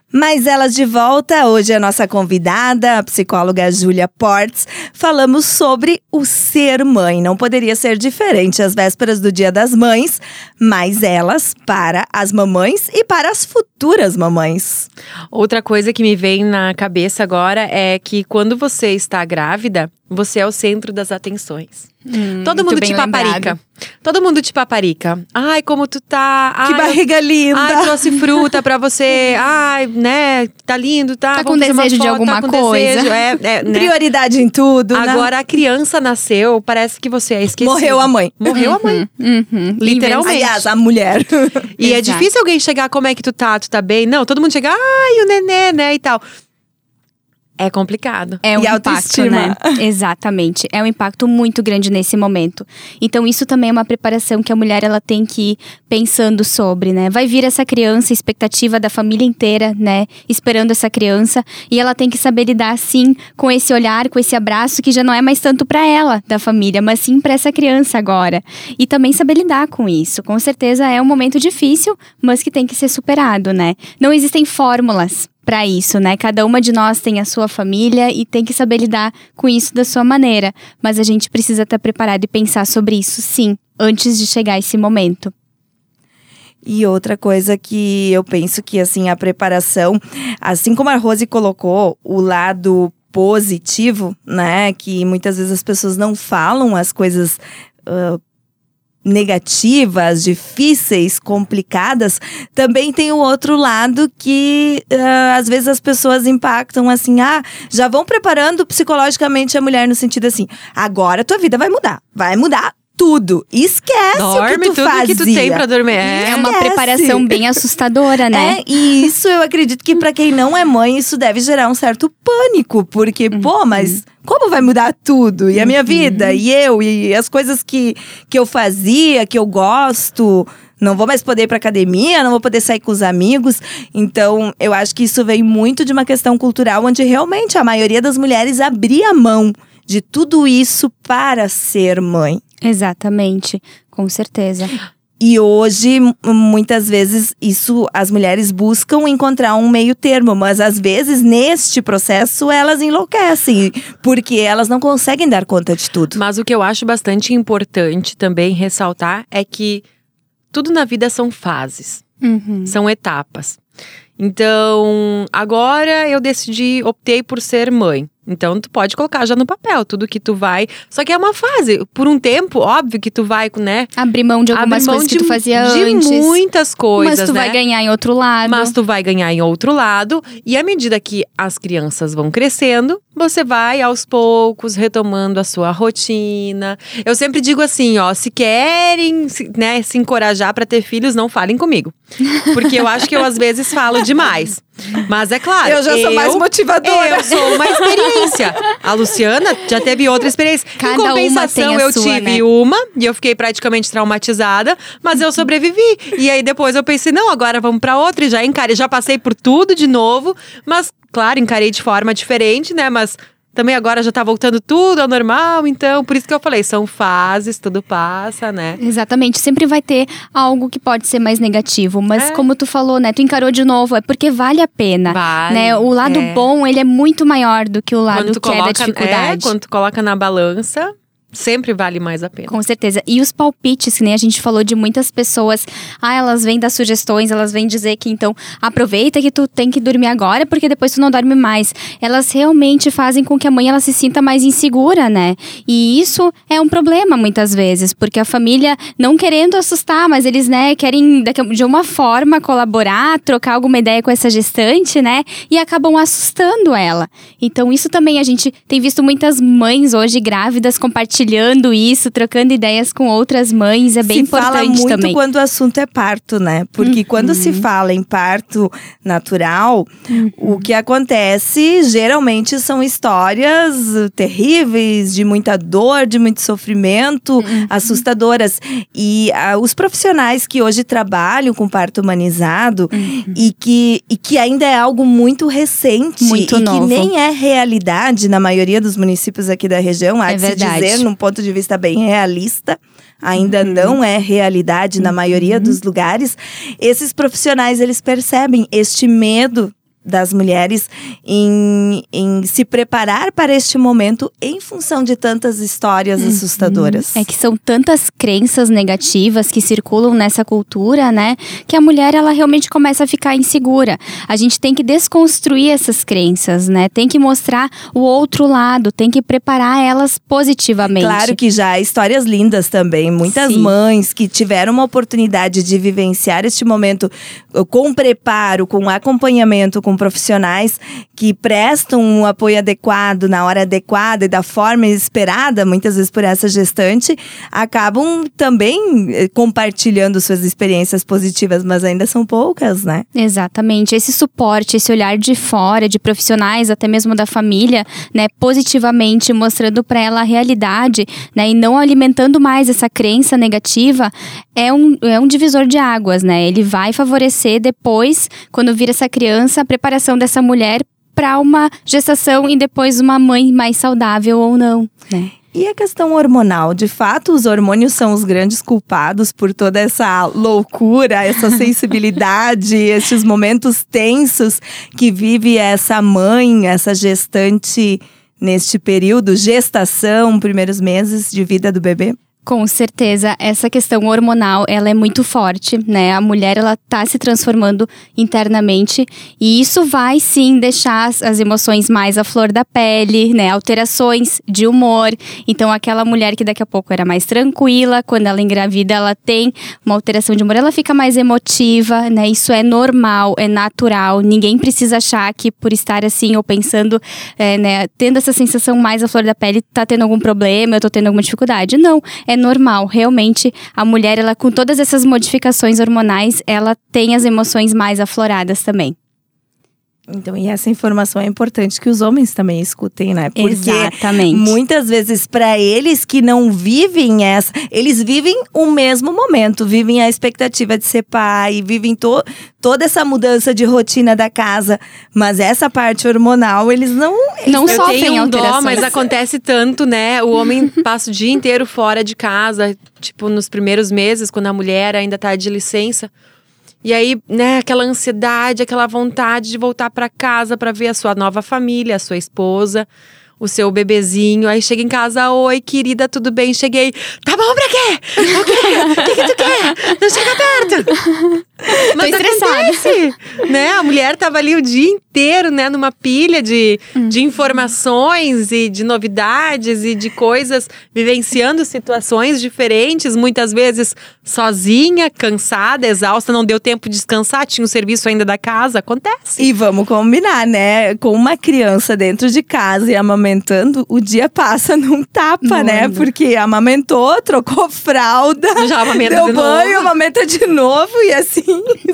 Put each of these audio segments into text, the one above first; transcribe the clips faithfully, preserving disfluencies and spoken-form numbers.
Mas elas de volta, hoje a nossa convidada, a psicóloga Júlia Portes, falamos sobre o ser mãe. Não poderia ser diferente às vésperas do Dia das Mães, mas elas para as mamães e para as futuras mamães. Outra coisa que me vem na cabeça agora é que quando você está grávida, você é o centro das atenções. Hum, Todo mundo te paparica. Lembrado. Todo mundo te paparica. Ai, como tu tá. Ai, que barriga linda. Ai, trouxe fruta pra você. Ai, né, tá lindo, tá? Tá com desejo de alguma tá coisa. É, é, né? Prioridade em tudo, Agora né? a criança nasceu, parece que você é esquecido. Morreu a mãe. Morreu uhum, a mãe. Uhum, Literalmente. Aliás, a mulher. E é difícil alguém chegar, como é que tu tá? Tu tá bem? Não, todo mundo chega, ai, o nenê, né, e tal. É complicado. É um e impacto, autoestima. né? Exatamente. É um impacto muito grande nesse momento. Então, isso também é uma preparação que a mulher ela tem que ir pensando sobre, né? Vai vir essa criança, expectativa da família inteira, né? Esperando essa criança. E ela tem que saber lidar, sim, com esse olhar, com esse abraço, que já não é mais tanto pra ela, da família, mas sim pra essa criança agora. E também saber lidar com isso. Com certeza é um momento difícil, mas que tem que ser superado, né? Não existem fórmulas para isso, né? Cada uma de nós tem a sua família e tem que saber lidar com isso da sua maneira. Mas a gente precisa estar preparado e pensar sobre isso, sim, antes de chegar esse momento. E outra coisa que eu penso que, assim, a preparação, assim como a Rose colocou, o lado positivo, né? Que muitas vezes as pessoas não falam as coisas Uh, negativas, difíceis, complicadas, também tem o outro lado que uh, às vezes as pessoas impactam assim, ah, já vão preparando psicologicamente a mulher no sentido assim, agora tua vida vai mudar, vai mudar tudo, esquece Dorme o que tu tudo fazia. que tu tem pra dormir. É, é uma preparação bem assustadora, né? É, e isso eu acredito que pra quem não é mãe, isso deve gerar um certo pânico, porque, uhum. pô, mas como vai mudar tudo? E a minha uhum. vida, e eu, e as coisas que, que eu fazia, que eu gosto, não vou mais poder ir pra academia, não vou poder sair com os amigos. Então, eu acho que isso vem muito de uma questão cultural, onde realmente a maioria das mulheres abria mão de tudo isso para ser mãe. Exatamente, com certeza. E hoje, muitas vezes, isso as mulheres buscam encontrar um meio termo. Mas às vezes, neste processo, elas enlouquecem. Porque elas não conseguem dar conta de tudo. Mas o que eu acho bastante importante também ressaltar é que tudo na vida são fases. Uhum. São etapas. Então, agora eu decidi, optei por ser mãe. Então, tu pode colocar já no papel tudo que tu vai… Só que é uma fase. Por um tempo, óbvio que tu vai, né… Abrir mão de algumas mão coisas de, que tu fazia de antes. De muitas coisas, Mas tu né? vai ganhar em outro lado. Mas tu vai ganhar em outro lado. E à medida que as crianças vão crescendo, você vai aos poucos retomando a sua rotina. Eu sempre digo assim, ó… Se querem, né, se encorajar pra ter filhos, não falem comigo. Porque eu acho que eu às vezes falo demais. Mas é claro, eu já sou eu, mais motivadora. Eu sou uma experiência. A Luciana já teve outra experiência. Cada em compensação, uma tem a eu sua, tive né? uma e eu fiquei praticamente traumatizada, mas eu sobrevivi. E aí depois eu pensei, não, agora vamos pra outra e já encarei, já passei por tudo de novo, mas claro, encarei de forma diferente, né? Mas também agora já tá voltando tudo ao normal, então por isso que eu falei, são fases, tudo passa, né? Exatamente, sempre vai ter algo que pode ser mais negativo, mas é. como tu falou, né, tu encarou de novo, é porque vale a pena, vale, né? O lado é. bom, ele é muito maior do que o lado que coloca, é da dificuldade. É, quando tu coloca na balança… Sempre vale mais a pena. Com certeza. E os palpites, que nem a gente falou de muitas pessoas. Ah, elas vêm dar sugestões, elas vêm dizer que então aproveita que tu tem que dormir agora porque depois tu não dorme mais. Elas realmente fazem com que a mãe ela se sinta mais insegura, né? E isso é um problema muitas vezes, porque a família não querendo assustar, mas eles, né, querem de uma forma colaborar, trocar alguma ideia com essa gestante, né? E acabam assustando ela. Então isso também a gente tem visto muitas mães hoje grávidas compartilhando isso, trocando ideias com outras mães, é bem se importante fala muito também. Quando o assunto é parto, né? Porque uhum. quando se fala em parto natural, uhum. o que acontece geralmente são histórias terríveis, de muita dor, de muito sofrimento, uhum. assustadoras. E uh, os profissionais que hoje trabalham com parto humanizado uhum. e, que, e que ainda é algo muito recente muito e novo. Que nem é realidade na maioria dos municípios aqui da região, há é de se verdade. dizer, num ponto de vista bem realista, ainda uhum. não é realidade na maioria uhum. dos lugares. Esses profissionais, eles percebem este medo das mulheres em, em se preparar para este momento em função de tantas histórias uhum. assustadoras. É que são tantas crenças negativas que circulam nessa cultura, né? Que a mulher, ela realmente começa a ficar insegura. A gente tem que desconstruir essas crenças, né? Tem que mostrar o outro lado, tem que preparar elas positivamente. Claro que já há histórias lindas também. Muitas Sim. mães que tiveram uma oportunidade de vivenciar este momento com preparo, com acompanhamento, com profissionais que prestam um apoio adequado, na hora adequada e da forma esperada, muitas vezes por essa gestante, acabam também compartilhando suas experiências positivas, mas ainda são poucas, né? Exatamente. Esse suporte, esse olhar de fora, de profissionais, até mesmo da família, né, positivamente, mostrando para ela a realidade, né, e não alimentando mais essa crença negativa, é um, é um divisor de águas, né? Ele vai favorecer depois, quando vir essa criança, a preparação dessa mulher para uma gestação e depois uma mãe mais saudável ou não, né? E a questão hormonal? De fato, os hormônios são os grandes culpados por toda essa loucura, essa sensibilidade, esses momentos tensos que vive essa mãe, essa gestante neste período, gestação, primeiros meses de vida do bebê? Com certeza, essa questão hormonal, ela é muito forte, né? A mulher, ela tá se transformando internamente e isso vai, sim, deixar as, as emoções mais à flor da pele, né? Alterações de humor. Então, aquela mulher que daqui a pouco era mais tranquila, quando ela engravida, ela tem uma alteração de humor, ela fica mais emotiva, né? Isso é normal, é natural. Ninguém precisa achar que por estar assim ou pensando, é, né? Tendo essa sensação mais à flor da pele, tá tendo algum problema, eu tô tendo alguma dificuldade. Não, é normal, realmente a mulher, ela com todas essas modificações hormonais, ela tem as emoções mais afloradas também. Então, e essa informação é importante que os homens também escutem, né? Porque Exatamente. muitas vezes, para eles que não vivem essa… Eles vivem o mesmo momento, vivem a expectativa de ser pai, vivem to, toda essa mudança de rotina da casa. Mas essa parte hormonal, eles não… Não Eu sofrem tenho um alterações. dó, mas acontece tanto, né? O homem passa o dia inteiro fora de casa, tipo, nos primeiros meses, quando a mulher ainda tá de licença. E aí, né, aquela ansiedade, aquela vontade de voltar pra casa pra ver a sua nova família, a sua esposa, o seu bebezinho. Aí chega em casa, oi, querida, tudo bem? Cheguei, tá bom pra quê? O quê? O que, que tu quer? Não chega perto. Mas Tô estressada. acontece, né? A mulher tava ali o dia inteiro, né, numa pilha de, hum. de informações e de novidades e de coisas, vivenciando situações diferentes, muitas vezes sozinha, cansada, exausta, não deu tempo de descansar, tinha o serviço ainda da casa, acontece. E vamos combinar, né? Com uma criança dentro de casa e amamentando, o dia passa num tapa, Mano. né? Porque amamentou, trocou fralda, Já amamenta deu de banho, novo. amamenta de novo e assim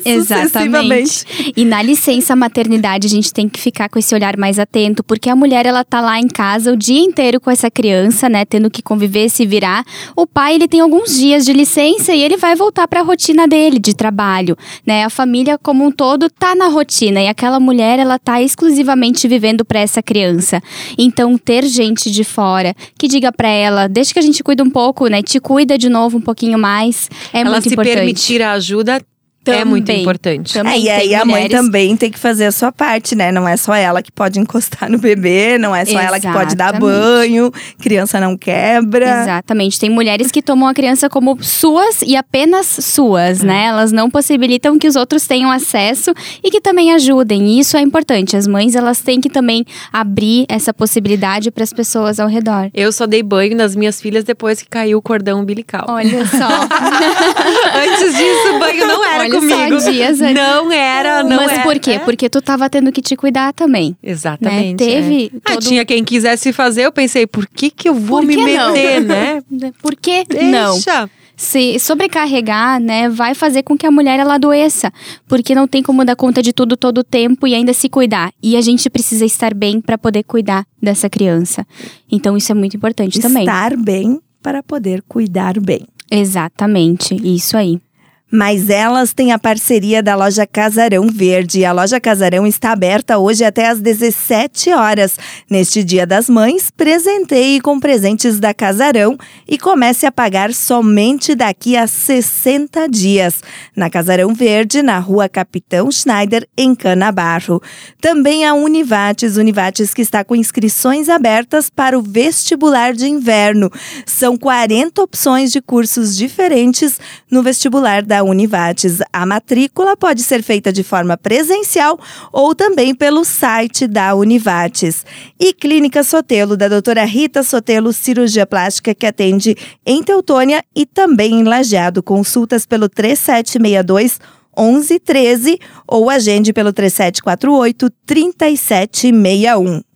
Exatamente. E na licença maternidade a gente tem que ficar com esse olhar mais atento, porque a mulher, ela tá lá em casa o dia inteiro com essa criança, né, tendo que conviver, se virar. O pai, ele tem alguns dias de licença e ele vai voltar para a rotina dele de trabalho, né? A família como um todo tá na rotina e aquela mulher, ela tá exclusivamente vivendo para essa criança. Então, ter gente de fora que diga para ela, deixa que a gente cuida um pouco, né? Te cuida de novo um pouquinho mais, é Ela muito se importante. permitir a ajuda Também, é muito importante. Também É, e aí tem a mãe mulheres- também tem que fazer a sua parte, né? Não é só ela que pode encostar no bebê, não é só ela que pode dar Exatamente. banho, criança não quebra. Exatamente. Tem mulheres que tomam a criança como suas e apenas suas, Hum. né? Elas não possibilitam que os outros tenham acesso e que também ajudem. E isso é importante. As mães, elas têm que também abrir essa possibilidade para as pessoas ao redor. Eu só dei banho nas minhas filhas depois que caiu o cordão umbilical. Olha só. Antes disso, o banho não era Olha comigo. só, dias antes. Não era, não Mas era. por quê? Porque tu tava tendo que te cuidar também. Exatamente. Né? Teve é. Ah, todo- tinha quem quisesse fazer, eu pensei, por que que eu vou Por me que não? meter, né? Por que não? Deixa. Se sobrecarregar, né, vai fazer com que a mulher ela adoeça, porque não tem como dar conta de tudo todo o tempo e ainda se cuidar. E a gente precisa estar bem para poder cuidar dessa criança. Então isso é muito importante também. Estar bem para poder cuidar bem. Exatamente, isso aí. Mas elas têm a parceria da loja Casarão Verde. A loja Casarão está aberta hoje até às dezessete horas. Neste Dia das Mães, presenteie com presentes da Casarão e comece a pagar somente daqui a sessenta dias. Na Casarão Verde, na rua Capitão Schneider, em Canabarro. Também a Univates, Univates que está com inscrições abertas para o vestibular de inverno. São quarenta opções de cursos diferentes no vestibular da Univates. A matrícula pode ser feita de forma presencial ou também pelo site da Univates. E Clínica Sotelo, da doutora Rita Sotelo, cirurgia plástica, que atende em Teutônia e também em Lajeado. Consultas pelo três sete seis dois, onze treze ou agende pelo três sete quatro oito, três sete seis um.